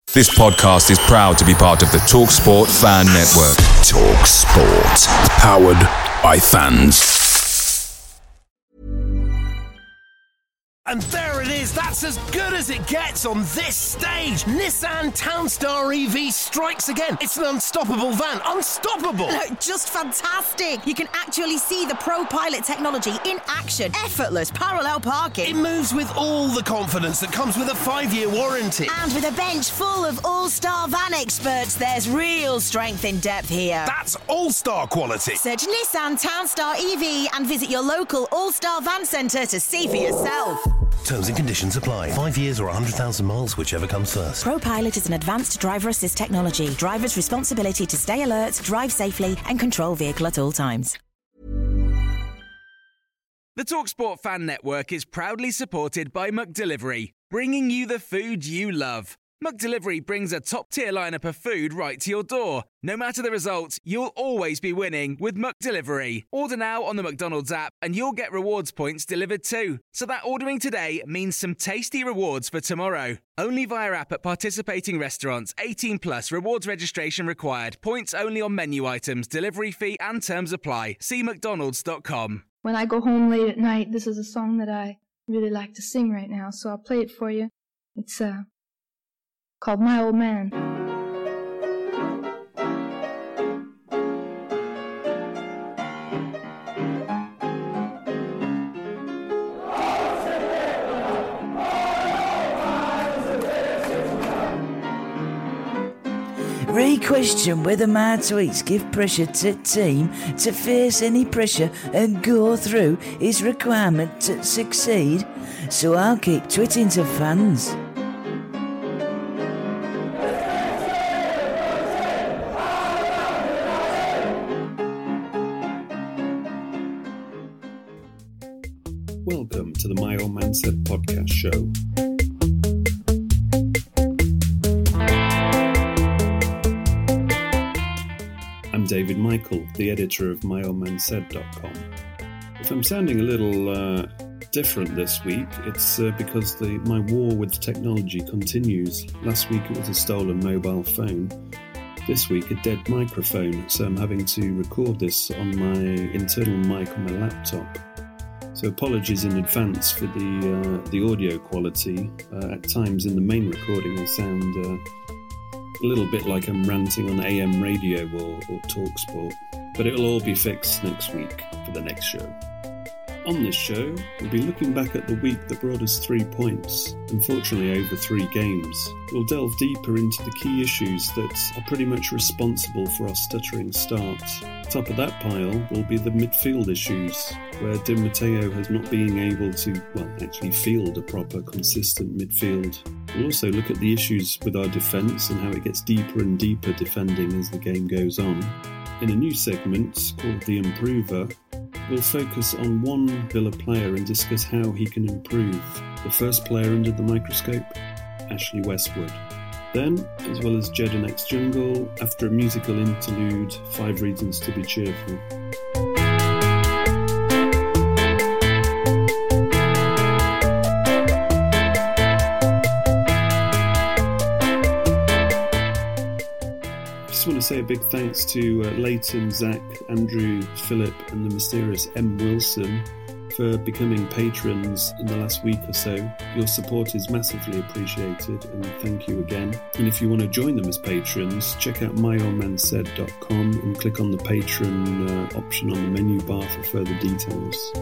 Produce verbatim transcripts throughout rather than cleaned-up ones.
This podcast is proud to be part of the TalkSport Fan Network. TalkSport. Powered by fans. And there it is, that's as good as it gets on this stage. Nissan Townstar E V strikes again. It's an unstoppable van, unstoppable. Look, just fantastic. You can actually see the ProPilot technology in action. Effortless parallel parking. It moves with all the confidence that comes with a five-year warranty. And with a bench full of all-star van experts, there's real strength in depth here. That's all-star quality. Search Nissan Townstar E V and visit your local all-star van centre to see for yourself. Terms and conditions apply. Five years or one hundred thousand miles, whichever comes first. ProPilot is an advanced driver assist technology. Driver's responsibility to stay alert, drive safely and control vehicle at all times. The TalkSport Fan Network is proudly supported by McDelivery, bringing you the food you love. McDelivery brings a top-tier lineup of food right to your door. No matter the result, you'll always be winning with McDelivery. Order now on the McDonald's app and you'll get rewards points delivered too. So that ordering today means some tasty rewards for tomorrow. Only via app at participating restaurants. eighteen plus, rewards registration required. Points only on menu items, delivery fee and terms apply. See mcdonalds dot com. When I go home late at night, this is a song that I really like to sing right now, so I'll play it for you. It's, uh... called My Old Man. Re-question whether my tweets give pressure to team to face any pressure and go through is requirement to succeed. So I'll keep tweeting to fans. Welcome to the My Old Man Said podcast show. I'm David Michael, the editor of my old man said dot com. If I'm sounding a little uh, different this week, it's uh, because the, my war with technology continues. Last week it was a stolen mobile phone. This week a dead microphone, so I'm having to record this on my internal mic on my laptop. So apologies in advance for the uh, the audio quality. Uh, at times in the main recording I sound uh, a little bit like I'm ranting on A M radio or, or TalkSport, but it'll all be fixed next week for the next show. On this show, we'll be looking back at the week that brought us three points, unfortunately over three games. We'll delve deeper into the key issues that are pretty much responsible for our stuttering start. Top of that pile will be the midfield issues, where Di Matteo has not been able to, well, actually field a proper, consistent midfield. We'll also look at the issues with our defence and how it gets deeper and deeper defending as the game goes on. In a new segment called The Improver, we'll focus on one Villa player and discuss how he can improve. The first player under the microscope, Ashley Westwood. Then, as well as Jed and X Jungle, after a musical interlude, five reasons to be cheerful. I just want to say a big thanks to uh, Leighton, Zach, Andrew, Philip and the mysterious M. Wilson for becoming patrons in the last week or so. Your support is massively appreciated and thank you again. And if you want to join them as patrons, check out my old man said dot com and click on the patron uh, option on the menu bar for further details.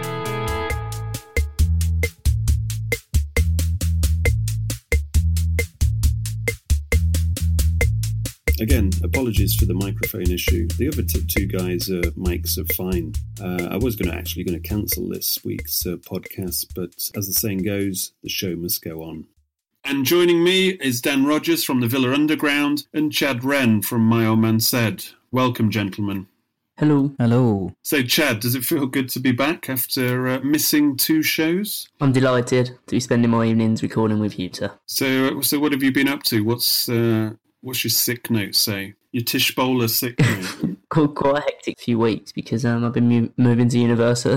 Again, apologies for the microphone issue. The other t- two guys' uh, mics are fine. Uh, I was going to actually going to cancel this week's uh, podcast, but as the saying goes, the show must go on. And joining me is Dan Rogers from the Villa Underground and Chad Wren from My Old Man Said. Welcome, gentlemen. Hello. Hello. So, Chad, does it feel good to be back after uh, missing two shows? I'm delighted to be spending my evenings recording with you, sir. So, so what have you been up to? What's uh, what's your sick note say? Your Tish Bowler sick note? quite, quite a hectic few weeks because um, I've been mu- moving to university,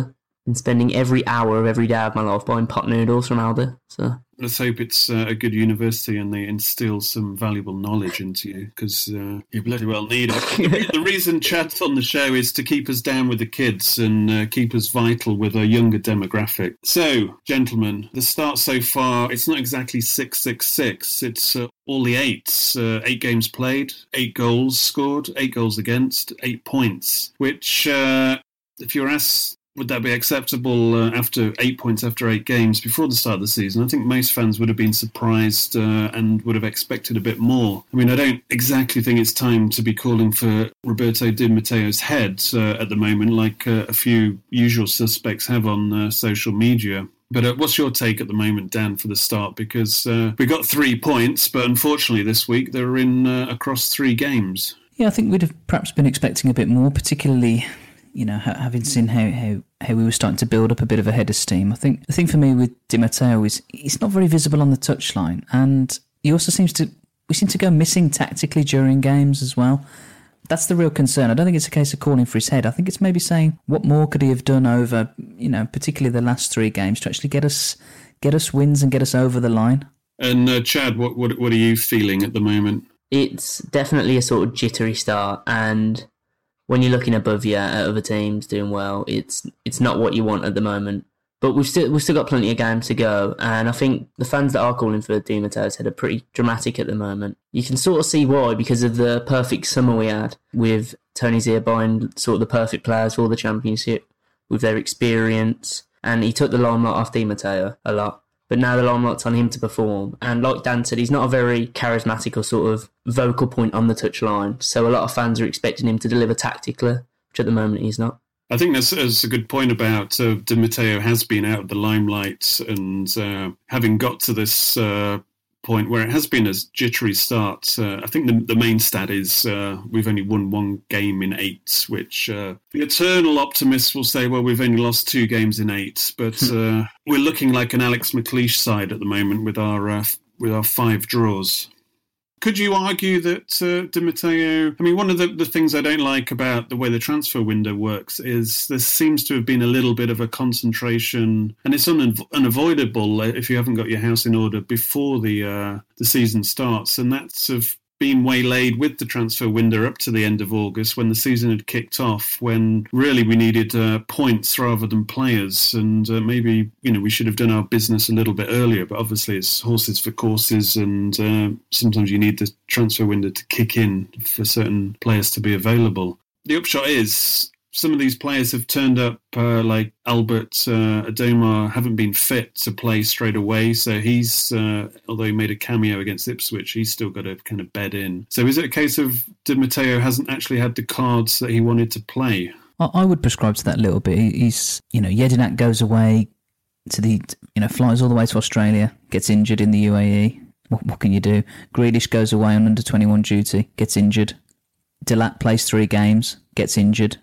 and spending every hour of every day of my life buying pot noodles from Aldi. So let's hope it's uh, a good university and they instill some valuable knowledge into you, because uh, you bloody well need it. The reason Chad's on the show is to keep us down with the kids and uh, keep us vital with a younger demographic. So, gentlemen, the start so far, it's not exactly six six six. It's uh, all the eights. Uh, eight games played, eight goals scored, eight goals against, eight points, which, uh, if you're asked, would that be acceptable uh, after eight points after eight games before the start of the season? I think most fans would have been surprised uh, and would have expected a bit more. I mean, I don't exactly think it's time to be calling for Roberto Di Matteo's head uh, at the moment, like uh, a few usual suspects have on uh, social media. But uh, what's your take at the moment, Dan, for the start? Because uh, we got three points, but unfortunately this week they're in uh, across three games. Yeah, I think we'd have perhaps been expecting a bit more, particularly, you know, having seen how, how, how we were starting to build up a bit of a head of steam. I think the thing for me with Di Matteo is he's not very visible on the touchline, and he also seems to, we seem to go missing tactically during games as well. That's the real concern. I don't think it's a case of calling for his head. I think it's maybe saying what more could he have done over, you know, particularly the last three games to actually get us get us wins and get us over the line. And uh, Chad, what, what what are you feeling at the moment? It's definitely a sort of jittery start, and when you're looking above you at other teams doing well, it's it's not what you want at the moment. But we've still we've still got plenty of games to go, and I think the fans that are calling for Di Matteo's head are pretty dramatic at the moment. You can sort of see why, because of the perfect summer we had with Tony Zia buying sort of the perfect players for the Championship with their experience, and he took the limelight off Di Matteo a lot. But now the limelight's on him to perform. And like Dan said, he's not a very charismatic or sort of vocal point on the touchline. So a lot of fans are expecting him to deliver tactically, which at the moment he's not. I think that's, that's a good point about uh, Di Matteo has been out of the limelight, and uh, having got to this uh, point where it has been a jittery start. Uh, I think the, the main stat is uh, we've only won one game in eight, which uh, the eternal optimists will say, well, we've only lost two games in eight. But uh, we're looking like an Alex McLeish side at the moment with our uh, with our five draws. Could you argue that uh, Di Matteo... I mean, one of the, the things I don't like about the way the transfer window works is there seems to have been a little bit of a concentration, and it's un- unavoidable if you haven't got your house in order before the uh, the season starts, and that's of been waylaid with the transfer window up to the end of August when the season had kicked off, when really we needed uh, points rather than players, and uh, maybe, you know, we should have done our business a little bit earlier, but obviously it's horses for courses, and uh, sometimes you need the transfer window to kick in for certain players to be available. The upshot is some of these players have turned up, uh, like Albert uh, Adomah, haven't been fit to play straight away. So he's, uh, although he made a cameo against Ipswich, he's still got to kind of bed in. So is it a case of Di Matteo hasn't actually had the cards that he wanted to play? I would prescribe to that a little bit. He's, you know, Jedinak goes away to the, you know, flies all the way to Australia, gets injured in the U A E. What, what can you do? Grealish goes away on under twenty-one duty, gets injured. Delat plays three games, gets injured.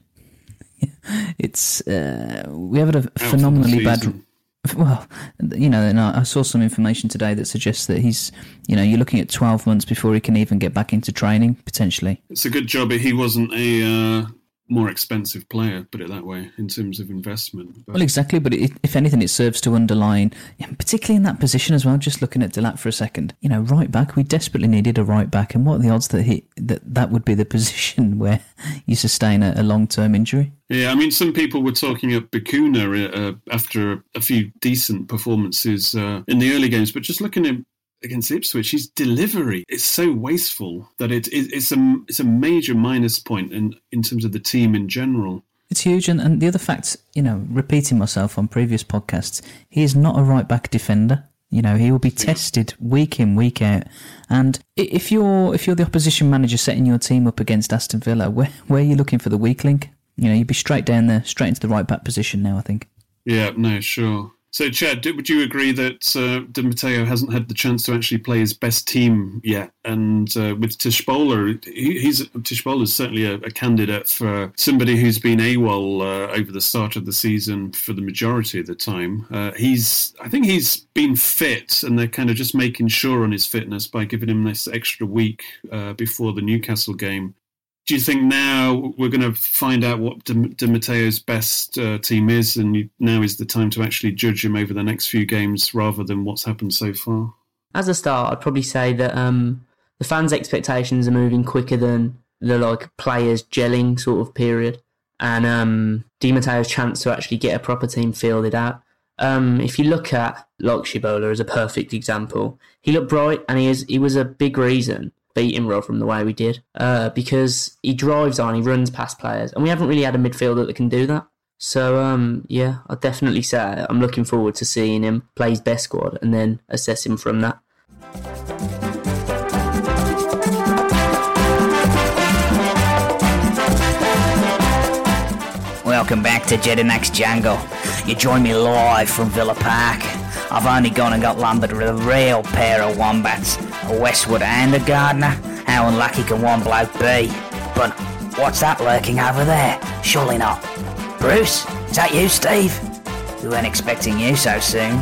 It's uh, we have a phenomenally bad. Well, you know, and I saw some information today that suggests that he's, you know, you're looking at twelve months before he can even get back into training potentially. It's a good job he wasn't a uh, more expensive player, put it that way, in terms of investment. But... Well, exactly, but it, if anything, it serves to underline, particularly in that position as well. Just looking at Delat for a second, you know, right back. We desperately needed a right back, and what are the odds that he that that would be the position where you sustain a, a long term injury? Yeah, I mean, some people were talking up Bacuna uh, after a few decent performances uh, in the early games, but just looking at against Ipswich, his delivery is so wasteful that it, it, it's a it's a major minus point in, in terms of the team in general. It's huge, and, and the other fact, you know, repeating myself on previous podcasts, he is not a right-back defender. You know, he will be tested week in, week out. And if you're if you're the opposition manager setting your team up against Aston Villa, where where are you looking for the weak link? You know, you'd be straight down there, straight into the right-back position now, I think. Yeah, no, sure. So, Chad, would you agree that uh, Di Matteo hasn't had the chance to actually play his best team yet? And uh, with Tishbola, he, he's Tishbola's certainly a, a candidate for somebody who's been AWOL uh, over the start of the season for the majority of the time. Uh, he's, I think he's been fit, and they're kind of just making sure on his fitness by giving him this extra week uh, before the Newcastle game. do you think now we're going to find out what Di, Di Matteo's best uh, team is, and you, now is the time to actually judge him over the next few games rather than what's happened so far? As a start, I'd probably say that um, the fans' expectations are moving quicker than the like players gelling sort of period, and um, Di Matteo's chance to actually get a proper team fielded out. Um, if you look at like Scibola as a perfect example, he looked bright, and he is he was a big reason beating Rotherham the way we did, uh, because he drives on, he runs past players, and we haven't really had a midfielder that can do that. So, um, yeah, I'd definitely say I'm looking forward to seeing him play his best squad and then assess him from that. Welcome back to Jedinak's Jungle. You join me live from Villa Park. I've only gone and got lumbered with a real pair of wombats, a Westwood and a Gardner. How unlucky can one bloke be? But what's that lurking over there? Surely not. Bruce, is that you, Steve? We weren't expecting you so soon.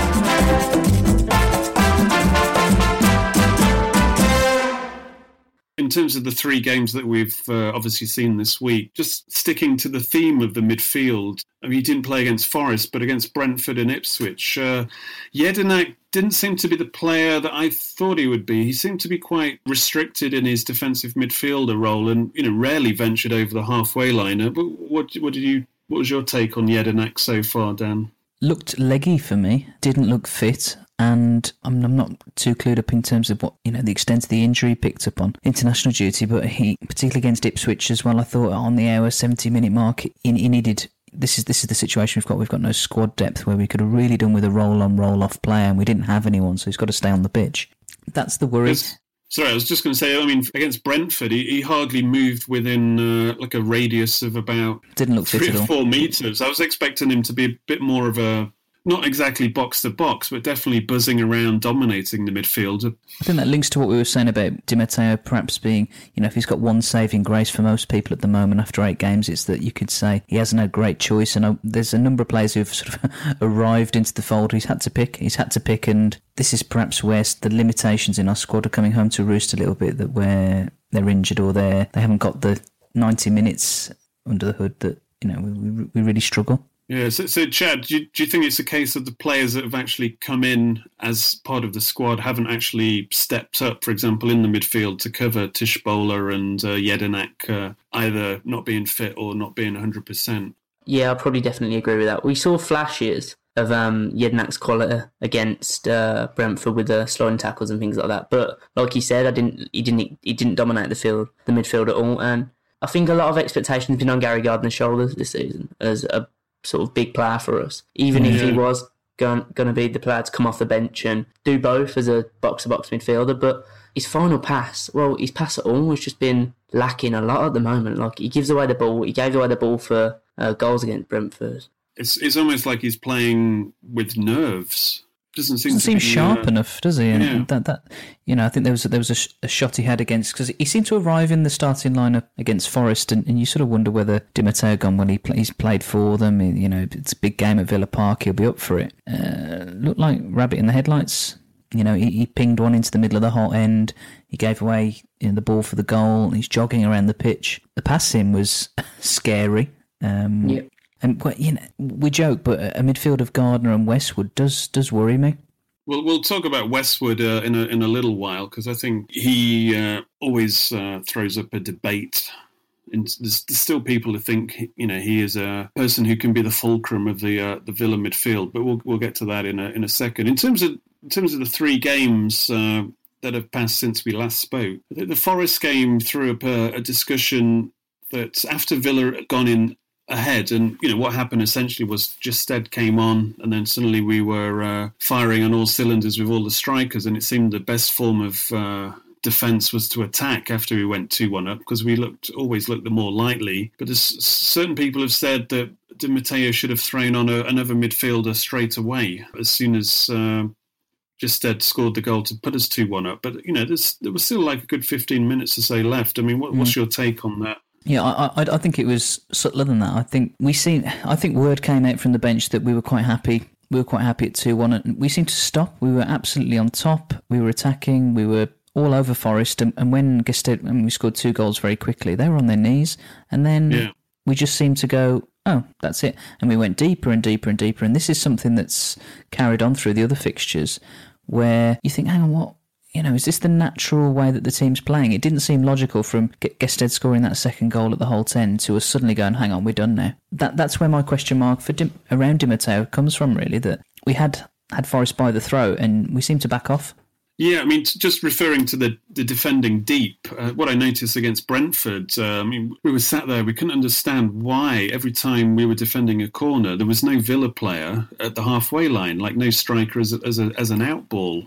In terms of the three games that we've uh, obviously seen this week, just sticking to the theme of the midfield, I mean, he didn't play against Forest, but against Brentford and Ipswich, uh, Jedinak didn't seem to be the player that I thought he would be. He seemed to be quite restricted in his defensive midfielder role and, you know, rarely ventured over the halfway line. But what, what did you? What was your take on Jedinak so far, Dan? Looked leggy for me, didn't look fit. And I'm, I'm not too clued up in terms of what, you know, the extent of the injury he picked up on international duty, but he, particularly against Ipswich as well, I thought on the hour seventy minute mark, he, he needed, this is this is the situation we've got, we've got no squad depth where we could have really done with a roll-on, roll-off player, and we didn't have anyone, so he's got to stay on the pitch. That's the worry. Yes. Sorry, I was just going to say, I mean, against Brentford, he, he hardly moved within uh, like a radius of about Didn't look fit three at or all. four metres. I was expecting him to be a bit more of a, not exactly box to box, but definitely buzzing around, dominating the midfield. I think that links to what we were saying about Di Matteo perhaps being, you know, if he's got one saving grace for most people at the moment after eight games, it's that you could say he hasn't had great choice. And uh, there's a number of players who've sort of arrived into the fold. He's had to pick. He's had to pick, and this is perhaps where the limitations in our squad are coming home to roost a little bit. That where they're injured or they they haven't got the ninety minutes under the hood that, you know, we we, we really struggle. Yeah, so, so Chad, do you, do you think it's a case of the players that have actually come in as part of the squad haven't actually stepped up, for example, in the midfield to cover Scibola and uh, Jedinak, uh, either not being fit or not being one hundred percent? Yeah, I probably definitely agree with that. We saw flashes of um, Jedinak's quality against uh, Brentford with the sliding tackles and things like that. But like you said, I didn't. He didn't. He didn't dominate the field, the midfield at all. And I think a lot of expectations have been on Gary Gardner's shoulders this season as a sort of big player for us, even yeah. if he was going, going to be the player to come off the bench and do both as a box-to-box midfielder. But his final pass, well, his pass at all has just been lacking a lot at the moment. Like, he gives away the ball. He gave away the ball for uh, goals against Brentford. It's it's almost like he's playing with nerves. Doesn't seem doesn't to seem be, sharp uh, enough, does he? And yeah. that that you know, I think there was there was a, sh- a shot he had against, because he seemed to arrive in the starting lineup against Forest, and, and you sort of wonder whether Di Matteo gone when he play, he's played for them. You know, it's a big game at Villa Park. He'll be up for it. Uh, looked like rabbit in the headlights. You know, he, he pinged one into the middle of the hot end. He gave away, you know, the ball for the goal. He's jogging around the pitch. The pass in was scary. Um, yeah. And you know, we joke, but a midfield of Gardner and Westwood does does worry me. We'll we'll talk about Westwood uh, in a in a little while, because I think he uh, always uh, throws up a debate. And there's, there's still people who think, you know, he is a person who can be the fulcrum of the uh, the Villa midfield. But we'll we'll get to that in a in a second. In terms of in terms of the three games uh, that have passed since we last spoke, the, the Forest game threw up a, a discussion that after Villa had gone in ahead, and you know what happened essentially was Gestede came on, and then suddenly we were uh, firing on all cylinders with all the strikers, and it seemed the best form of uh, defence was to attack after we went two one up, because we looked always looked the more likely. But as certain people have said that Di Matteo should have thrown on a, another midfielder straight away as soon as uh, Gestede scored the goal to put us two one up. But you know, there was still like a good fifteen minutes to say left. I mean, what, mm. what's your take on that? Yeah, I, I I think it was subtler than that. I think we seen. I think word came out from the bench that we were quite happy. We were quite happy at two one, and we seemed to stop. We were absolutely on top. We were attacking. We were all over Forest, and, and when Gestede, and we scored two goals very quickly, they were on their knees, and then yeah. we just seemed to go, oh, that's it, and we went deeper and deeper and deeper, and this is something that's carried on through the other fixtures, where you think, hang on, what, you know, is this the natural way that the team's playing? It didn't seem logical from Gestede scoring that second goal at the Holte End to us suddenly going, hang on, we're done now. That That's where my question mark for Dim, around Di Matteo comes from, really, that we had, had Forest by the throat and we seemed to back off. Yeah, I mean, just referring to the, the defending deep, uh, what I noticed against Brentford, uh, I mean, we were sat there, we couldn't understand why every time we were defending a corner, there was no Villa player at the halfway line, like no striker as a, as, a, as an outball.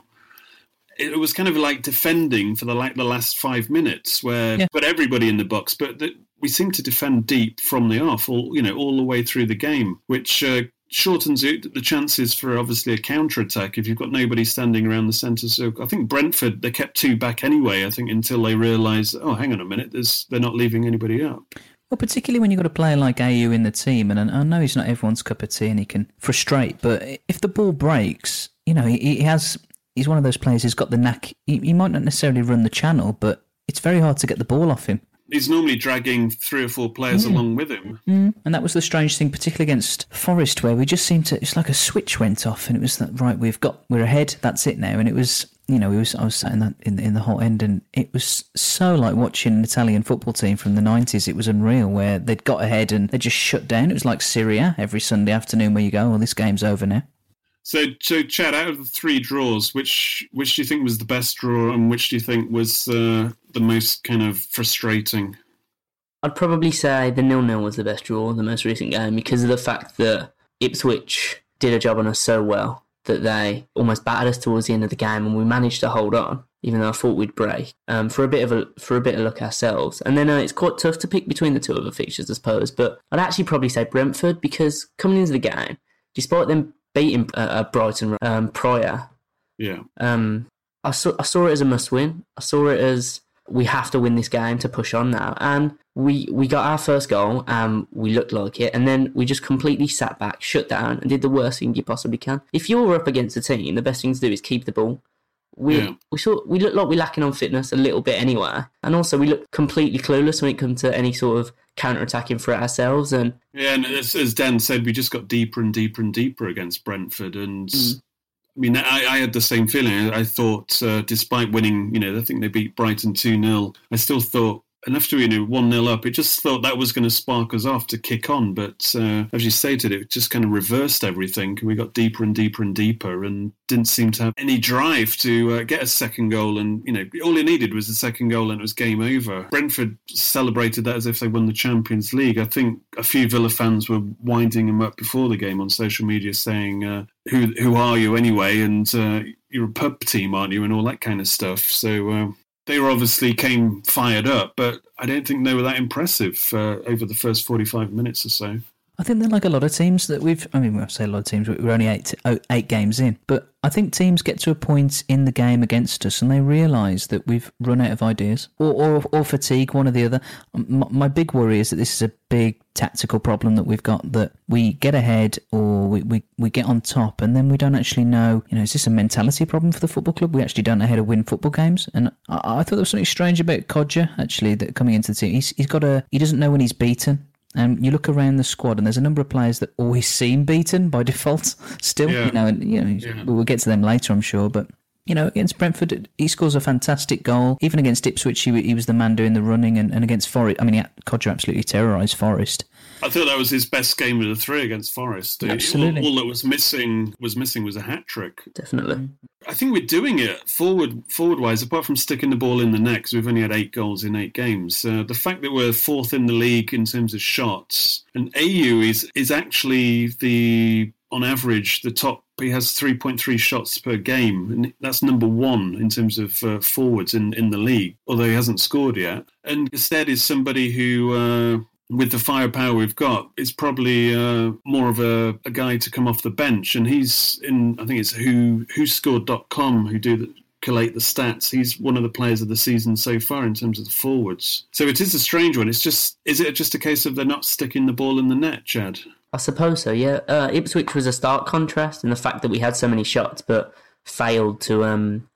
It was kind of like defending for the like the last five minutes, where yeah. put everybody in the box, but the, we seem to defend deep from the off, all you know, all the way through the game, which uh, shortens it, the chances for obviously a counter attack if you've got nobody standing around the centre circle. I think Brentford, they kept two back anyway. I think until they realised, oh, hang on a minute, there's, they're not leaving anybody up. Well, particularly when you've got a player like Ayew in the team, and I know he's not everyone's cup of tea and he can frustrate, but if the ball breaks, you know, he, he has. He's one of those players who's got the knack. He, he might not necessarily run the channel, but it's very hard to get the ball off him. He's normally dragging three or four players mm. along with him. Mm. And that was the strange thing, particularly against Forest, where we just seemed to, it's like a switch went off and it was that, right, we've got, we're ahead, that's it now. And it was, you know, it was, I was sat in that, in, in the Holte End, and it was so like watching an Italian football team from the nineties. It was unreal, where they'd got ahead and they just shut down. It was like Syria every Sunday afternoon where you go, well, this game's over now. So, so Chad, out of the three draws, which which do you think was the best draw, and which do you think was uh, the most kind of frustrating? I'd probably say the nil-nil was the best draw, the most recent game, because of the fact that Ipswich did a job on us so well that they almost battered us towards the end of the game, and we managed to hold on, even though I thought we'd break, um, for a bit of a for a bit of luck ourselves. And then uh, it's quite tough to pick between the two other fixtures, I suppose. But I'd actually probably say Brentford, because coming into the game, despite them beating uh, Brighton um, prior. Yeah. Um, I saw I saw it as a must-win. I saw it as we have to win this game to push on now. And we we got our first goal, and we looked like it. And then we just completely sat back, shut down, and did the worst thing you possibly can. If you're up against a team, the best thing to do is keep the ball. We yeah. we saw we look like we're lacking on fitness a little bit anyway, and also we look completely clueless when it comes to any sort of counter-attacking for ourselves. And yeah, and as, as Dan said, we just got deeper and deeper and deeper against Brentford, and mm. I mean, I, I had the same feeling. I, I thought, uh, despite winning, you know, I think they beat Brighton two nil, I still thought, enough to, you know, one nil up, it just thought that was going to spark us off to kick on. But uh, as you stated, it just kind of reversed everything. We got deeper and deeper and deeper and didn't seem to have any drive to uh, get a second goal. And, you know, all it needed was a second goal and it was game over. Brentford celebrated that as if they won the Champions League. I think a few Villa fans were winding them up before the game on social media saying, uh, who who are you anyway? And uh, you're a pub team, aren't you? And all that kind of stuff. So... Uh, They were obviously came fired up, but I don't think they were that impressive uh, over the first forty-five minutes or so. I think they're like a lot of teams that we've, I mean, I say a lot of teams, we're only eight, eight games in, but I think teams get to a point in the game against us and they realise that we've run out of ideas or, or, or fatigue, one or the other. My, my big worry is that this is a big tactical problem that we've got, that we get ahead or we, we, we get on top and then we don't actually know, you know, is this a mentality problem for the football club? We actually don't know how to win football games. And I, I thought there was something strange about Kodja, actually, that coming into the team. He's, he's got a, he doesn't know when he's beaten. And um, you look around the squad, and there's a number of players that always seem beaten by default. Still, yeah. you know, and you know, yeah. we'll get to them later, I'm sure. But you know, against Brentford, he scores a fantastic goal. Even against Ipswich, he, he was the man doing the running, and, and against Forest, I mean, Kodja absolutely terrorised Forest. I thought that was his best game of the three against Forest. Absolutely. All, all that was missing was missing was a hat trick. Definitely. I think we're doing it forward forward wise. Apart from sticking the ball in the net, because we've only had eight goals in eight games. Uh, the fact that we're fourth in the league in terms of shots, and Ayew is is actually the on average the top. He has three point three shots per game, and that's number one in terms of uh, forwards in, in the league, although he hasn't scored yet. And instead is somebody who, uh, with the firepower we've got, is probably uh, more of a, a guy to come off the bench. And he's in, I think it's who who scored dot com, who do the, collate the stats. He's one of the players of the season so far in terms of the forwards. So it is a strange one. It's just, is it just a case of they're not sticking the ball in the net, Chad? I suppose so, yeah. Uh, Ipswich was a stark contrast in the fact that we had so many shots but failed to um,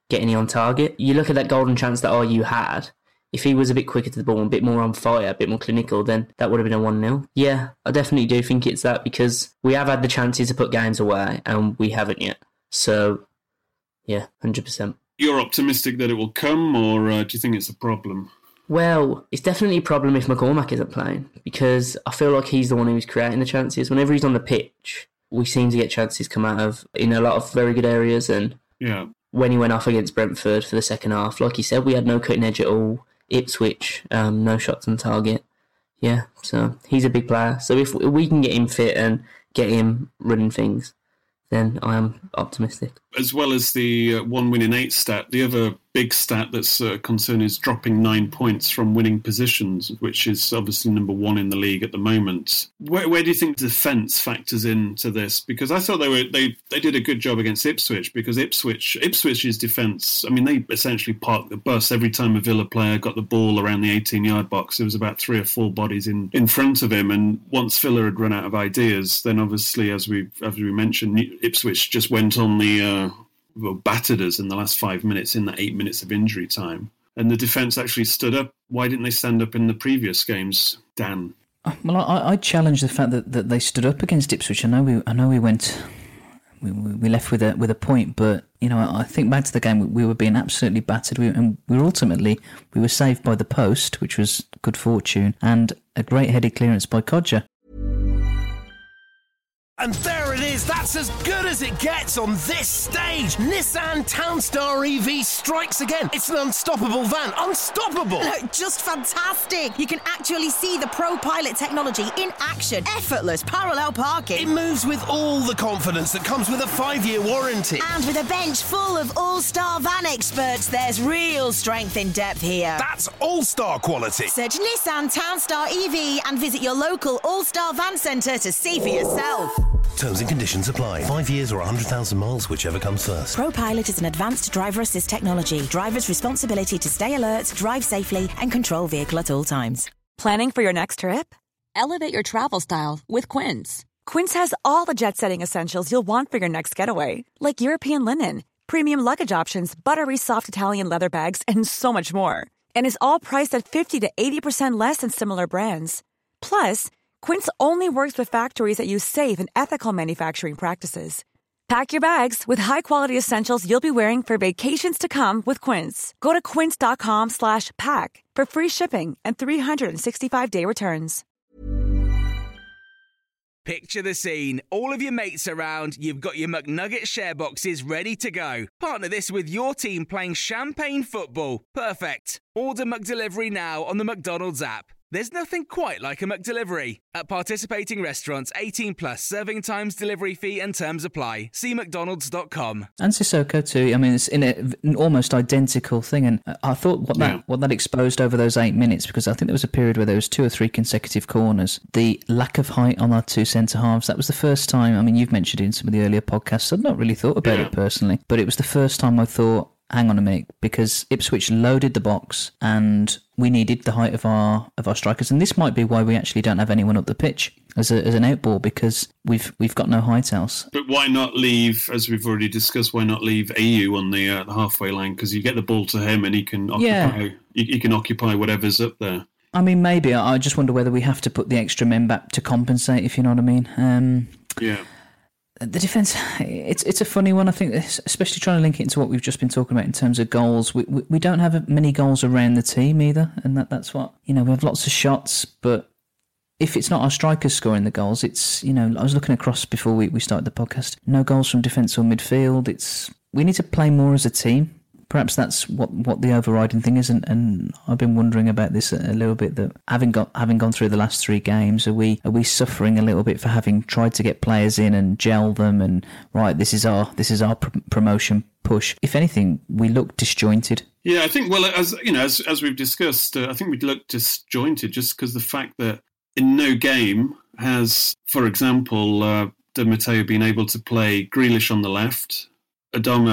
get any on target. You look at that golden chance that R U had. If he was a bit quicker to the ball, a bit more on fire, a bit more clinical, then that would have been a one nil. Yeah, I definitely do think it's that, because we have had the chances to put games away and we haven't yet. So, yeah, one hundred percent. You're optimistic that it will come, or uh, do you think it's a problem? Well, it's definitely a problem if McCormack isn't playing, because I feel like he's the one who's creating the chances. Whenever he's on the pitch, we seem to get chances come out of in a lot of very good areas. And yeah. when he went off against Brentford for the second half, like you said, we had no cutting edge at all. Ipswich, um, no shots on target. Yeah, so he's a big player. So if we can get him fit and get him running things, then I am optimistic. As well as the uh, one win in eight stat, the other big stat that's a uh, concern is dropping nine points from winning positions, which is obviously number one in the league at the moment. Where, where do you think defence factors into this? Because I thought they were they, they did a good job against Ipswich, because Ipswich Ipswich's defence, I mean, they essentially parked the bus every time a Villa player got the ball around the eighteen-yard box. There was about three or four bodies in, in front of him, and once Villa had run out of ideas, then obviously, as we as we mentioned, Ipswich just went on the uh, well, battered us in the last five minutes in that eight minutes of injury time. And the defence actually stood up. Why didn't they stand up in the previous games, Dan? Well, I, I challenge the fact that, that they stood up against Ipswich. I know we I know we went we, we left with a with a point, but you know, I think back to the game, we were being absolutely battered, we, and we were ultimately we were saved by the post, which was good fortune, and a great headed clearance by Codger. And there it is, that's as good as it gets on this stage. Nissan Townstar E V strikes again. It's an unstoppable van, unstoppable. Look, just fantastic. You can actually see the Pro Pilot technology in action. Effortless parallel parking. It moves with all the confidence that comes with a five-year warranty. And with a bench full of all-star van experts, there's real strength in depth here. That's all-star quality. Search Nissan Townstar E V and visit your local all-star van centre to see for yourself. Terms and conditions apply. Five years or one hundred thousand miles, whichever comes first. ProPilot is an advanced driver assist technology. Driver's responsibility to stay alert, drive safely, and control vehicle at all times. Planning for your next trip? Elevate your travel style with Quince. Quince has all the jet-setting essentials you'll want for your next getaway, like European linen, premium luggage options, buttery soft Italian leather bags, and so much more. And is all priced at fifty to eighty percent less than similar brands. Plus, Quince only works with factories that use safe and ethical manufacturing practices. Pack your bags with high-quality essentials you'll be wearing for vacations to come with Quince. Go to quince.com slash pack for free shipping and three sixty-five day returns. Picture the scene. All of your mates around, you've got your McNugget share boxes ready to go. Partner this with your team playing champagne football. Perfect. Order McDelivery now on the McDonald's app. There's nothing quite like a McDelivery. At participating restaurants, eighteen plus, serving times, delivery fee and terms apply. See mcdonalds dot com. And Sissoko too. I mean, it's in a, an almost identical thing. And I thought what that Yeah. what that exposed over those eight minutes, because I think there was a period where there was two or three consecutive corners. The lack of height on our two centre halves. That was the first time. I mean, you've mentioned it in some of the earlier podcasts. I'd not really thought about Yeah. it personally, but it was the first time I thought, hang on a minute, because Ipswich loaded the box and we needed the height of our of our strikers, and this might be why we actually don't have anyone up the pitch as a, as an outball, because we've we've got no height else. But why not leave, as we've already discussed, why not leave A U on the, uh, the halfway line? Because you get the ball to him and he can occupy Yeah. he, he can occupy whatever's up there. I mean, maybe. I I just wonder whether we have to put the extra men back to compensate, if you know what I mean. Um, Yeah. The defence, it's it's a funny one, I think, especially trying to link it into what we've just been talking about in terms of goals. We we, we don't have many goals around the team either, and that, that's what, you know, we have lots of shots, but if it's not our strikers scoring the goals, it's, you know, I was looking across before we, we started the podcast, no goals from defence or midfield. It's we need to play more as a team. Perhaps that's what, what the overriding thing is, and, and I've been wondering about this a, a little bit. That having got having gone through the last three games, are we are we suffering a little bit for having tried to get players in and gel them? And right, this is our this is our pr- promotion push. If anything, we look disjointed. Yeah, I think, well, as you know, as as we've discussed, uh, I think we look disjointed just because the fact that in no game has, for example, uh, Di Matteo been able to play Grealish on the left, Adama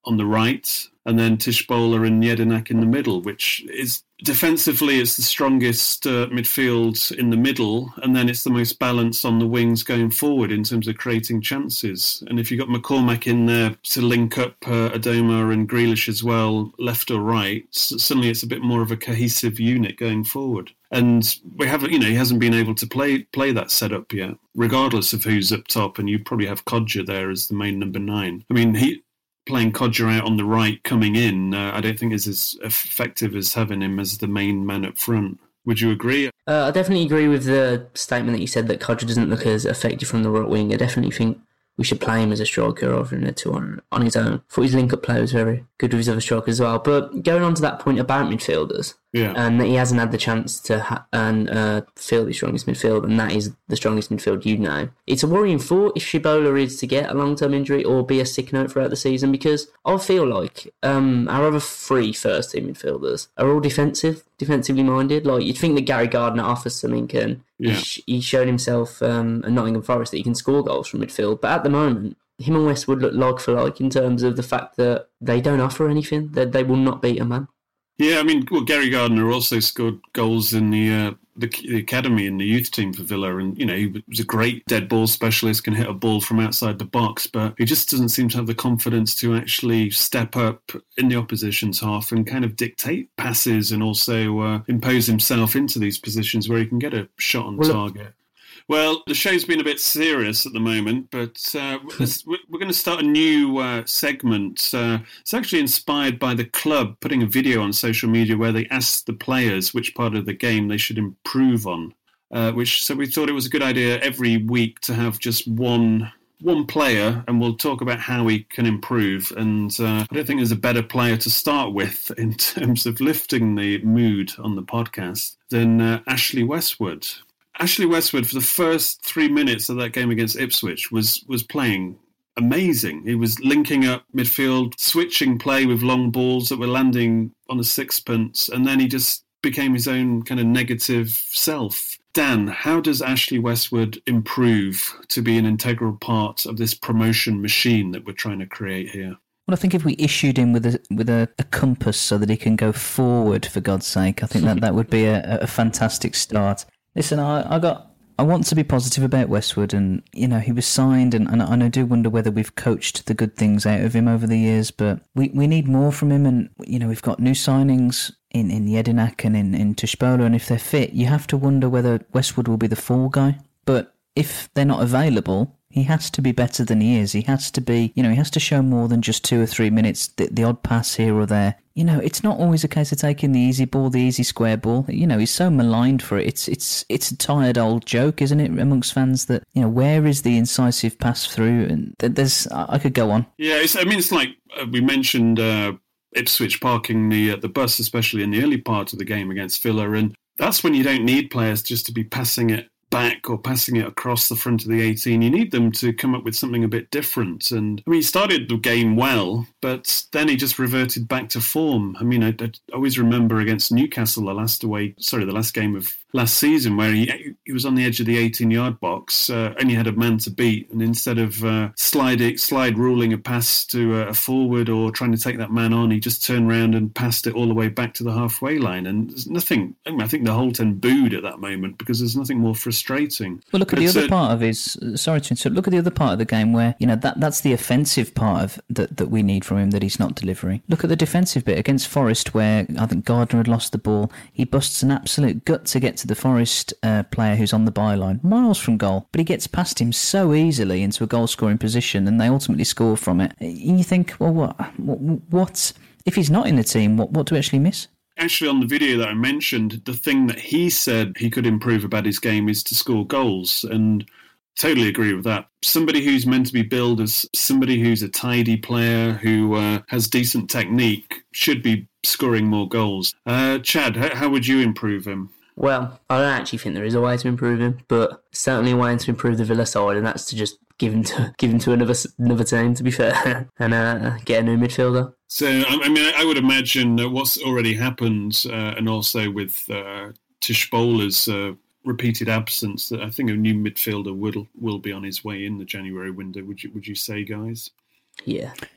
on the right, and then Tishbola and Jedinak in the middle, which is defensively it's the strongest uh, midfield in the middle, and then it's the most balanced on the wings going forward in terms of creating chances. And if you've got McCormack in there to link up uh, Adoma and Grealish as well, left or right, suddenly it's a bit more of a cohesive unit going forward. And we haven't, you know, he hasn't been able to play play that setup yet, regardless of who's up top. And you probably have Kodja there as the main number nine. I mean, he playing Kodja out on the right coming in, uh, I don't think is as effective as having him as the main man up front. Would you agree? Uh, I definitely agree with the statement that you said that Kodja doesn't look as effective from the right wing. I definitely think we should play him as a striker rather than a two on, on his own. I thought his link-up play was very good with his other strikers as well. But going on to that point about midfielders, yeah. and that he hasn't had the chance to ha- and uh, field the strongest midfield, and that is the strongest midfield you know. It's a worrying thought if Shibola is to get a long-term injury or be a sick note throughout the season, because I feel like um, our other three first-team midfielders are all defensive, defensively minded. Like, you'd think that Gary Gardner offers something, and yeah. he's, he's shown himself um, at Nottingham Forest that he can score goals from midfield, but at the moment, him and Westwood look like for like in terms of the fact that they don't offer anything, that they will not beat a man. Yeah, I mean, well, Gary Gardner also scored goals in the, uh, the the academy and the youth team for Villa, and you know he was a great dead ball specialist, can hit a ball from outside the box, but he just doesn't seem to have the confidence to actually step up in the opposition's half and kind of dictate passes and also uh, impose himself into these positions where he can get a shot on well, target. Well, the show's been a bit serious at the moment, but uh, we're going to start a new uh, segment. Uh, it's actually inspired by the club putting a video on social media where they asked the players which part of the game they should improve on. Uh, which so we thought it was a good idea every week to have just one one player, and we'll talk about how he can improve. And uh, I don't think there's a better player to start with in terms of lifting the mood on the podcast than uh, Ashley Westwood. Ashley Westwood, for the first three minutes of that game against Ipswich, was was playing amazing. He was linking up midfield, switching play with long balls that were landing on the sixpence, and then he just became his own kind of negative self. Dan, how does Ashley Westwood improve to be an integral part of this promotion machine that we're trying to create here? Well, I think if we issued him with a with a, a compass so that he can go forward, for God's sake, I think that, that would be a, a fantastic start. Listen, I, I got. I want to be positive about Westwood, and you know he was signed, and, and, and I do wonder whether we've coached the good things out of him over the years. But we, we need more from him, and you know we've got new signings in in Jedinak and in in Tishbola, and if they're fit, you have to wonder whether Westwood will be the fall guy. But if they're not available, he has to be better than he is. He has to be, you know, he has to show more than just two or three minutes, the, the odd pass here or there. You know, it's not always a case of taking the easy ball, the easy square ball. You know, he's so maligned for it. It's it's it's a tired old joke, isn't it, amongst fans that, you know, where is the incisive pass through? And there's, I could go on. Yeah, it's, I mean, it's like uh, we mentioned uh, Ipswich parking the uh, the bus, especially in the early part of the game against Villa, and that's when you don't need players just to be passing it back or passing it across the front of the eighteen. You need them to come up with something a bit different. And I mean, he started the game well, but then he just reverted back to form. I mean, I, I always remember against Newcastle, the last away, sorry, the last game of last season, where he he was on the edge of the eighteen-yard box, uh, and you had a man to beat, and instead of uh, slide slide ruling a pass to a forward or trying to take that man on, he just turned around and passed it all the way back to the halfway line. And there's nothing. I mean, I think the whole ten booed at that moment because there's nothing more frustrating. Well, look but at the other a, part of his. Sorry to interrupt. Look at the other part of the game where you know that that's the offensive part of that that we need from him that he's not delivering. Look at the defensive bit against Forest, where I think Gardner had lost the ball. He busts an absolute gut to get to the Forest uh, player who's on the byline, miles from goal, but he gets past him so easily into a goal-scoring position, and they ultimately score from it. And you think, well, what, what, what if he's not in the team? What, what do we actually miss? Actually, on the video that I mentioned, the thing that he said he could improve about his game is to score goals, and totally agree with that. Somebody who's meant to be billed as somebody who's a tidy player, who uh, has decent technique, should be scoring more goals. Uh, Chad, how, how would you improve him? Well, I don't actually think there is a way to improve him, but certainly a way to improve the Villa side, and that's to just give him to give him to another another team, to be fair, and uh, get a new midfielder. So, I mean, I would imagine that what's already happened, uh, and also with uh, Tishbola's uh, repeated absence, that I think a new midfielder will will be on his way in the January window. Would you would you say, guys? Yeah.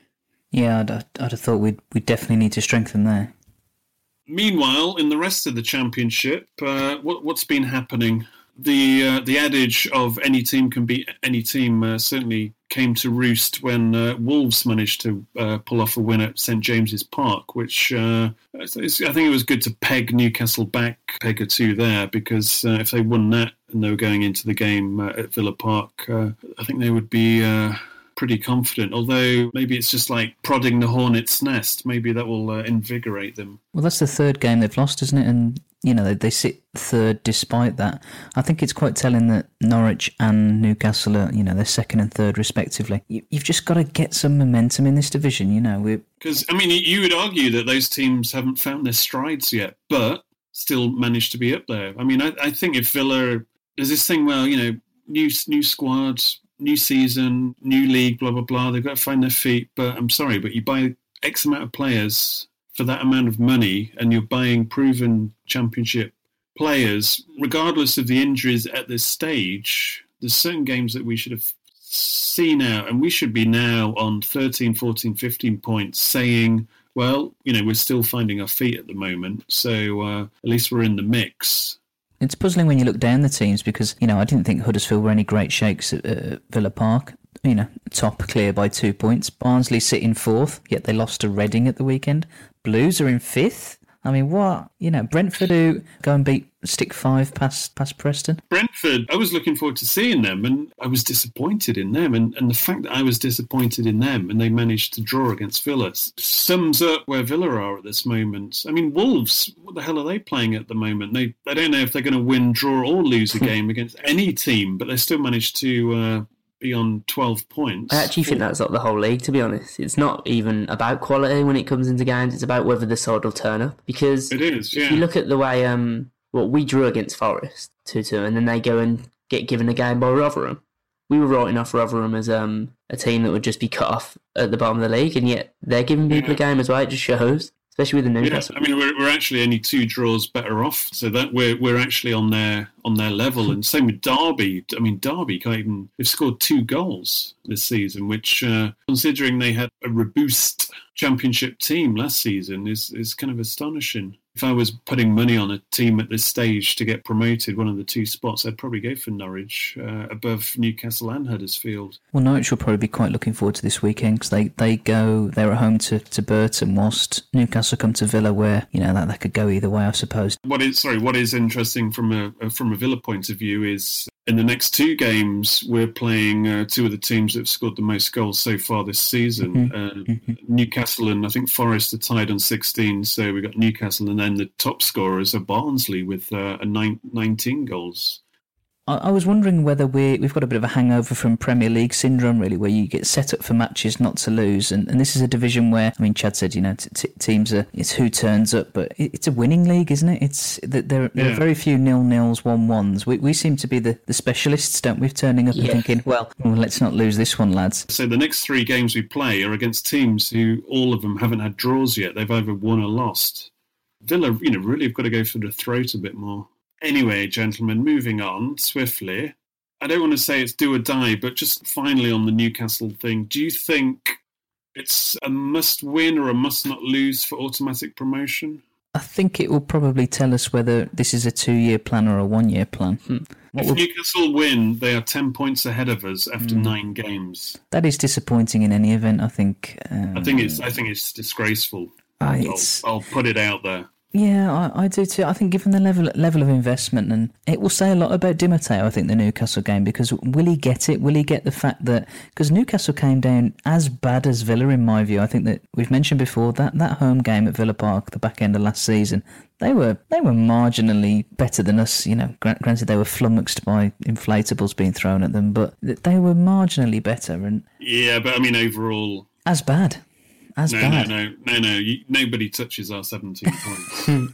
Yeah, I'd, I'd have thought we'd, we'd definitely need to strengthen there. Meanwhile, in the rest of the Championship, uh, what, what's been happening? The uh, the adage of any team can beat any team uh, certainly came to roost when uh, Wolves managed to uh, pull off a win at St James's Park, which uh, I think it was good to peg Newcastle back a peg or two there, because uh, if they won that and they were going into the game uh, at Villa Park, uh, I think they would be uh, pretty confident, although maybe it's just like prodding the hornet's nest. Maybe that will uh, invigorate them. Well, that's the third game they've lost, isn't it? And, you know, they, they sit third despite that. I think it's quite telling that Norwich and Newcastle are, you know, they're second and third respectively. You, you've just got to get some momentum in this division, you know. Because, I mean, you would argue that those teams haven't found their strides yet, but still managed to be up there. I mean, I, I think if Villa, there's this thing, well, you know, new new squads, new season, new league, blah, blah, blah. They've got to find their feet. But I'm sorry, but you buy X amount of players for that amount of money and you're buying proven Championship players, regardless of the injuries at this stage, there's certain games that we should have seen out, and we should be now on thirteen, fourteen, fifteen points saying, well, you know, we're still finding our feet at the moment. So uh, at least we're in the mix. It's puzzling when you look down the teams because, you know, I didn't think Huddersfield were any great shakes at uh, Villa Park. You know, top clear by two points. Barnsley sit in fourth, yet they lost to Reading at the weekend. Blues are in fifth. I mean, what? You know, Brentford who go and beat stick five past past Preston. Brentford, I was looking forward to seeing them, and I was disappointed in them. And, and the fact that I was disappointed in them and they managed to draw against Villa sums up where Villa are at this moment. I mean, Wolves, what the hell are they playing at the moment? They they don't know if they're going to win, draw, or lose a game against any team, but they still managed to uh, be on twelve points. I actually think that's not the whole league, to be honest. It's not even about quality when it comes into games. It's about whether the side will turn up. Because it is, yeah. If you look at the way um, well, we drew against Forest two two, and then they go and get given a game by Rotherham. We were writing off Rotherham as um, a team that would just be cut off at the bottom of the league, and yet they're giving people yeah. a game as well. It just shows, especially with the Newcastle. Yeah, I mean, we're we're actually only two draws better off, so that we're we're actually on their on their level. And same with Derby. I mean, Derby can't even they've scored two goals this season, which uh, considering they had a robust Championship team last season is is kind of astonishing. If I was putting money on a team at this stage to get promoted, one of the two spots, I'd probably go for Norwich uh, above Newcastle and Huddersfield. Well, Norwich will probably be quite looking forward to this weekend because they, they go, they're at home to, to Burton, whilst Newcastle come to Villa, where, you know, that, that could go either way, I suppose. What is, sorry, what is interesting from a, from a Villa point of view is in the next two games, we're playing uh, two of the teams that have scored the most goals so far this season. Mm-hmm. Uh, mm-hmm. Newcastle and I think Forest are tied on sixteen, so we've got Newcastle, and then the top scorers are Barnsley with uh, a nine, nineteen goals. I, I was wondering whether we, we've got a bit of a hangover from Premier League syndrome, really, where you get set up for matches not to lose. And, and this is a division where, I mean, Chad said, you know, t- t- teams are, it's who turns up, but it, it's a winning league, isn't it? It's There, there yeah. are very few nil-nils, one-ones. We, we seem to be the, the specialists, don't we, turning up yeah. and thinking, well, well, let's not lose this one, lads. So the next three games we play are against teams who, all of them, haven't had draws yet. They've either won or lost. Villa, you know, really have got to go for the throat a bit more. Anyway, gentlemen, moving on swiftly. I don't want to say it's do or die, but just finally on the Newcastle thing, do you think it's a must-win or a must-not-lose for automatic promotion? I think it will probably tell us whether this is a two-year plan or a one-year plan. Hmm. If will... Newcastle win, they are ten points ahead of us after mm. nine games. That is disappointing in any event, I think. Um... I think it's I think it's disgraceful. Uh, it's... I'll, I'll put it out there. Yeah, I, I do too. I think given the level level of investment, and it will say a lot about Di Matteo, I think, the Newcastle game, because will he get it? Will he get the fact that... Because Newcastle came down as bad as Villa, in my view. I think that we've mentioned before, that, that home game at Villa Park, the back end of last season, they were they were marginally better than us. You know, granted they were flummoxed by inflatables being thrown at them, but they were marginally better. And yeah, but I mean, overall... As bad. As no, bad. no, no, no, no. You, nobody touches our seventeen points.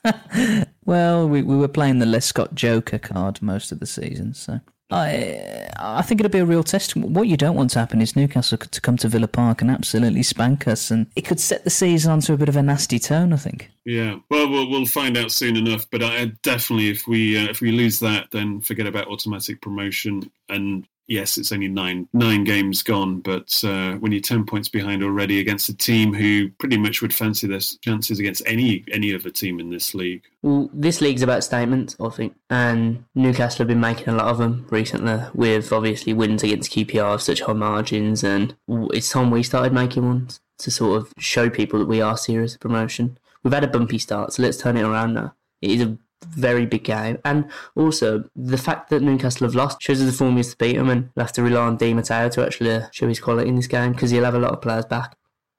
Well, we we were playing the Lescott Joker card most of the season, so I I think it'll be a real test. What you don't want to happen is Newcastle to come to Villa Park and absolutely spank us, and it could set the season onto a bit of a nasty tone, I think. Yeah, well, we'll, we'll find out soon enough. But I definitely, if we uh, if we lose that, then forget about automatic promotion. And yes, it's only nine nine games gone, but uh, when you're ten points behind already against a team who pretty much would fancy their chances against any any other team in this league. Well, this league's about statements, I think, and Newcastle have been making a lot of them recently, with obviously wins against Q P R of such high margins, and it's time we started making ones to sort of show people that we are serious promotion. We've had a bumpy start, so let's turn it around now. It is a very big game, and also the fact that Newcastle have lost shows us the form is to beat them, and we'll have to rely on Di Matteo to actually uh, show his quality in this game, because he'll have a lot of players back.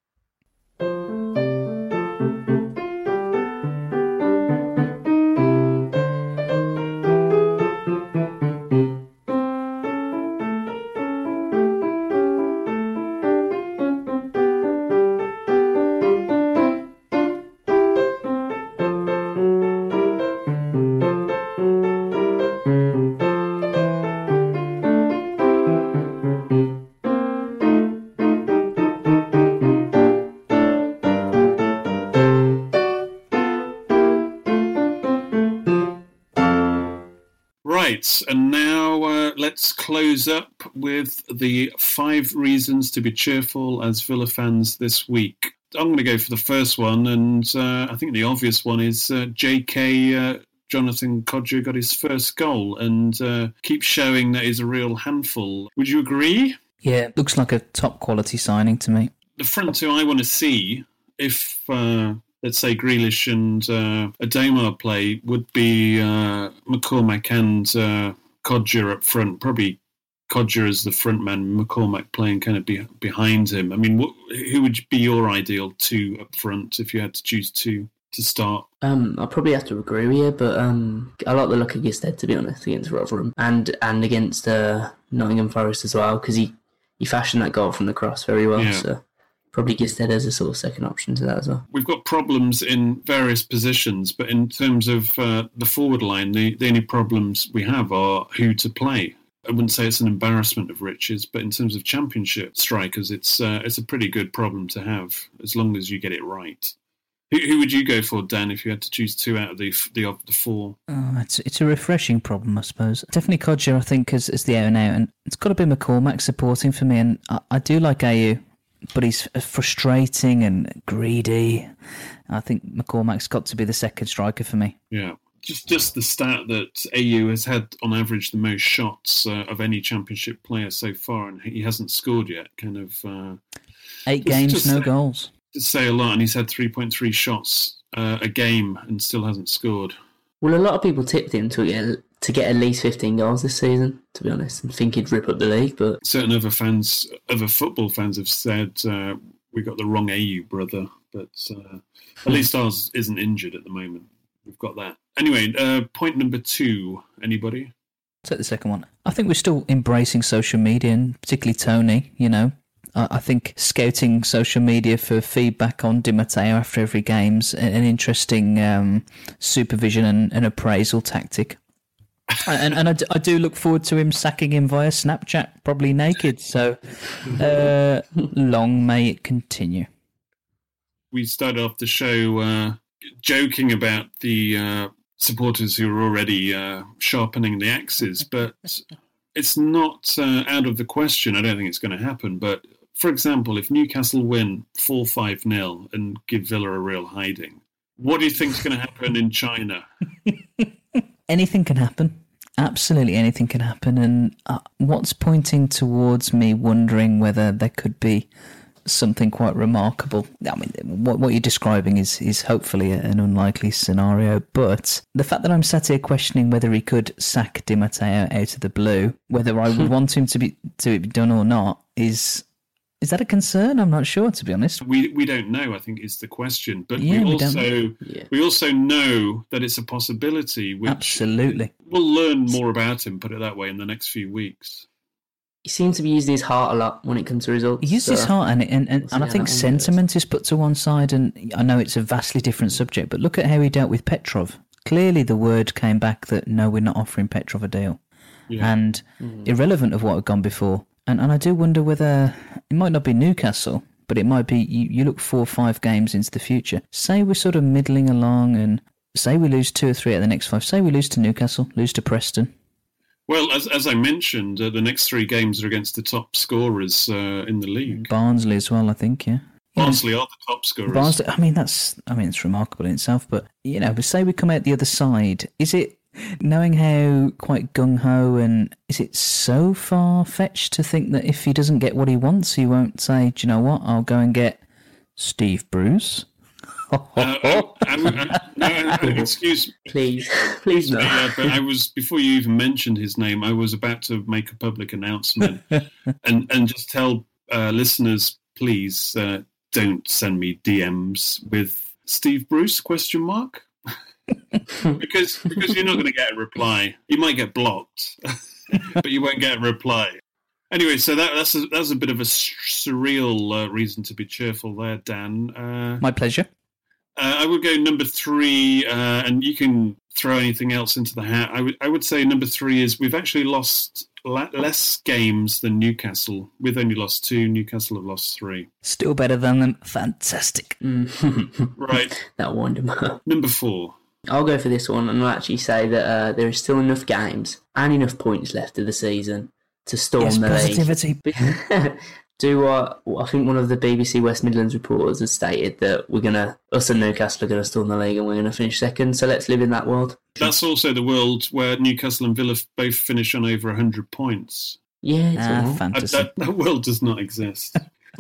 And now uh, let's close up with the five reasons to be cheerful as Villa fans this week. I'm going to go for the first one, and uh, I think the obvious one is uh, J K uh, Jonathan Kodjia got his first goal and uh, keeps showing that he's a real handful. Would you agree? Yeah, looks like a top quality signing to me. The front two I want to see, if... Uh, let's say Grealish and uh, Ademar play, would be uh, McCormack and uh, Kodjia up front. Probably Kodjia as the front man, McCormack playing kind of be, behind him. I mean, what, who would be your ideal two up front if you had to choose two to start? Um, I'll probably have to agree with you, but um, I like the look of Gisted, to be honest, against Rotherham and and against uh, Nottingham Forest as well, because he, he fashioned that goal from the cross very well. Yeah. So. Probably Gisted as a sort of second option to that as well. We've got problems in various positions, but in terms of uh, the forward line, the, the only problems we have are who to play. I wouldn't say it's an embarrassment of riches, but in terms of championship strikers, it's uh, it's a pretty good problem to have, as long as you get it right. Who, who would you go for, Dan, if you had to choose two out of the the, of the four? Oh, it's it's a refreshing problem, I suppose. Definitely Kodjia, I think, as, as the out and out, and it's got to be McCormack supporting for me, and I, I do like A U. But he's frustrating and greedy. I think McCormack's got to be the second striker for me. Yeah. Just just the stat that A U has had, on average, the most shots uh, of any championship player so far, and he hasn't scored yet. Kind of uh, Eight games, just, no say, goals. To say a lot, and he's had three point three shots uh, a game and still hasn't scored. Well, a lot of people tipped him to get to get at least fifteen goals this season, to be honest, and think he'd rip up the league. But certain other fans, other football fans, have said uh, we got the wrong A U brother. But uh, at least ours isn't injured at the moment. We've got that. Anyway, uh, point number two. Anybody? Take the second one. I think we're still embracing social media, and particularly Tony. You know, I think scouting social media for feedback on Di Matteo after every game's an interesting um, supervision and, and appraisal tactic. and and I, d- I do look forward to him sacking him via Snapchat, probably naked. So uh, long may it continue. We started off the show uh, joking about the uh, supporters who are already uh, sharpening the axes, but it's not uh, out of the question. I don't think it's going to happen. But for example, if Newcastle win four five nil and give Villa a real hiding, what do you think is going to happen in China? Anything can happen. Absolutely anything can happen. And uh, what's pointing towards me wondering whether there could be something quite remarkable. I mean, what what you're describing is, is hopefully an unlikely scenario, but the fact that I'm sat here questioning whether he could sack Di Matteo out of the blue, whether I would want him to be to be done or not, is... Is that a concern? I'm not sure, to be honest. We we don't know, I think, is the question. But yeah, we, we also yeah. we also know that it's a possibility. Which Absolutely. We'll learn more about him, put it that way, in the next few weeks. He seems to be using his heart a lot when it comes to results. He uses so his heart, and, and, and, and I think sentiment is put to one side, and I know it's a vastly different subject, but look at how he dealt with Petrov. Clearly the word came back that, no, we're not offering Petrov a deal. Yeah. And mm. irrelevant of what had gone before. And and I do wonder whether it might not be Newcastle, but it might be, you, you look four or five games into the future. Say we're sort of middling along and say we lose two or three out of the next five. Say we lose to Newcastle, lose to Preston. Well, as as I mentioned, uh, the next three games are against the top scorers uh, in the league. Barnsley as well, I think, yeah. Barnsley are the top scorers. Barnsley, I mean, that's I mean, it's remarkable in itself, but, you know, say we come out the other side, is it, knowing how quite gung-ho, and is it so far-fetched to think that if he doesn't get what he wants, he won't say, do you know what, I'll go and get Steve Bruce? uh, uh, um, uh, no, uh, excuse me. Please, please no. Uh, but I was, before you even mentioned his name, I was about to make a public announcement and, and just tell uh, listeners, please uh, don't send me D Ms with Steve Bruce, question mark? because because you're not going to get a reply. You might get blocked, but you won't get a reply. Anyway, so that, that's a, that's a bit of a surreal uh, reason to be cheerful there, Dan. Uh, My pleasure. Uh, I would go number three, uh, and you can throw anything else into the hat. I would I would say number three is we've actually lost la- less games than Newcastle. We've only lost two. Newcastle have lost three. Still better than them. Fantastic. Mm. Right. That wonder. Number four. I'll go for this one and I'll actually say that uh, there is still enough games and enough points left of the season to storm yes, the positivity. league. Do what I think one of the B B C West Midlands reporters has stated that we're gonna us and Newcastle are gonna storm the league and we're gonna finish second. So let's live in that world. That's also the world where Newcastle and Villa both finish on over a hundred points. Yeah, it's ah, all fantasy. That, that world does not exist.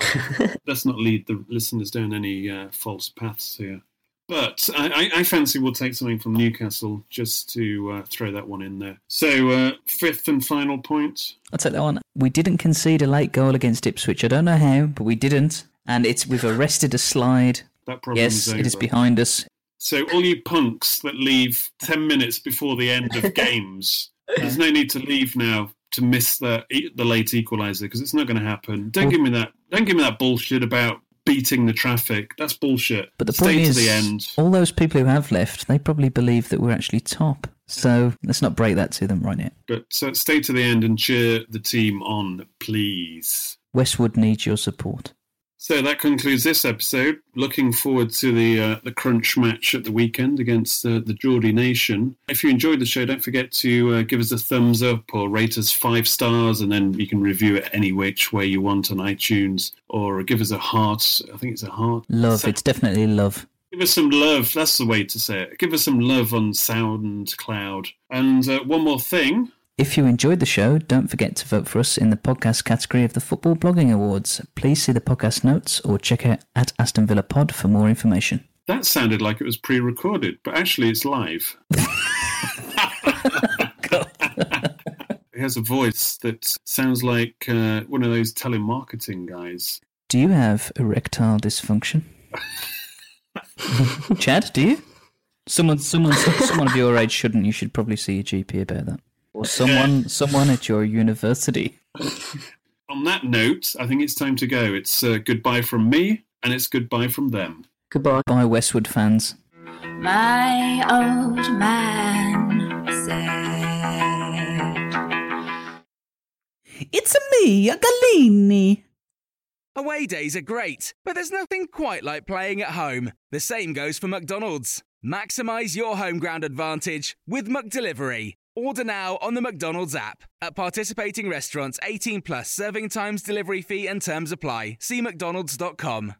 Let's not lead the listeners down any uh, false paths here. But I, I, I fancy we'll take something from Newcastle just to uh, throw that one in there. So, uh, fifth and final point. I'll take that one. We didn't concede a late goal against Ipswich. I don't know how, but we didn't. And it's we've arrested a slide. That problem yes, is over. It is behind us. So all you punks that leave ten minutes before the end of games, there's no need to leave now to miss the the late equaliser because it's not going to happen. Don't well, give me that. Don't give me that bullshit about beating the traffic. That's bullshit. But the Stay point to is, the end. All those people who have left, they probably believe that we're actually top. So let's not break that to them right now. But so stay to the end and cheer the team on, please. Westwood needs your support. So that concludes this episode. Looking forward to the uh, the crunch match at the weekend against uh, the Geordie Nation. If you enjoyed the show, don't forget to uh, give us a thumbs up or rate us five stars, and then you can review it any which way you want on iTunes, or give us a heart. I think it's a heart. Love. So- it's definitely love. Give us some love. That's the way to say it. Give us some love on SoundCloud. And uh, one more thing. If you enjoyed the show, don't forget to vote for us in the podcast category of the Football Blogging Awards. Please see the podcast notes or check out at Aston Villa Pod for more information. That sounded like it was pre-recorded, but actually it's live. He has a voice that sounds like uh, one of those telemarketing guys. Do you have erectile dysfunction? Chad, do you? Someone, someone, someone of your age shouldn't. You should probably see a G P about that. Or someone, someone at your university. On that note, I think it's time to go. It's uh, goodbye from me, and it's goodbye from them. Goodbye. Bye, Westwood fans. My old man said, "It's me, Galini." Away days are great, but there's nothing quite like playing at home. The same goes for McDonald's. Maximise your home ground advantage with McDelivery. Order now on the McDonald's app. At participating restaurants, eighteen plus, serving times, delivery fee and terms apply. See mcdonalds dot com.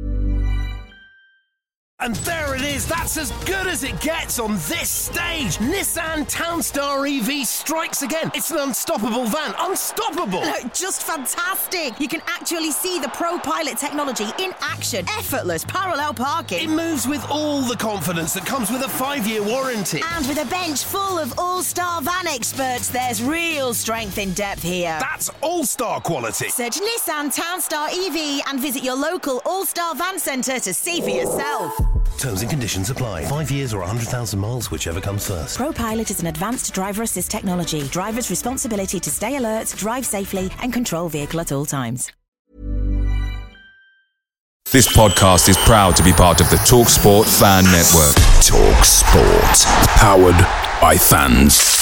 And there it is, that's as good as it gets on this stage. Nissan Townstar E V strikes again. It's an unstoppable van, unstoppable. Look, just fantastic. You can actually see the Pro Pilot technology in action. Effortless parallel parking. It moves with all the confidence that comes with a five-year warranty. And with a bench full of all-star van experts, there's real strength in depth here. That's all-star quality. Search Nissan Townstar E V and visit your local all-star van centre to see for yourself. Terms and conditions apply. Five years or one hundred thousand miles, whichever comes first. ProPilot is an advanced driver assist technology. Driver's responsibility to stay alert, drive safely, and control vehicle at all times. This podcast is proud to be part of the TalkSport Fan Network. TalkSport. Powered by fans.